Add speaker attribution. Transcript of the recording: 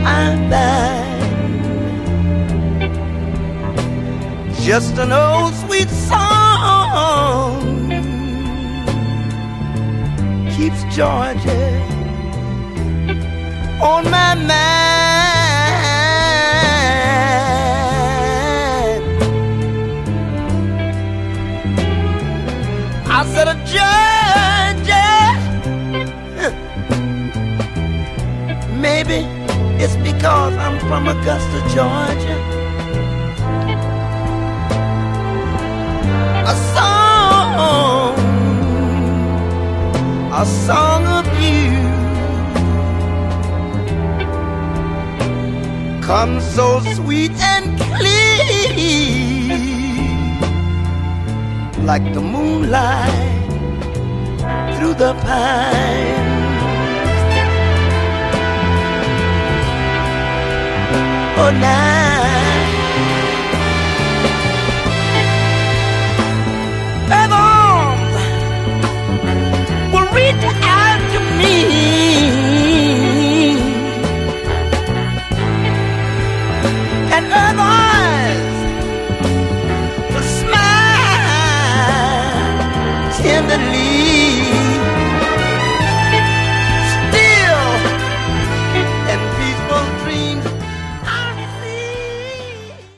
Speaker 1: I find just an old sweet song keeps Georgia on my mind. I said, Georgia, maybe it's because I'm from Augusta, Georgia. A song of you comes so sweet and clear, like the moonlight through the pines. Oh, now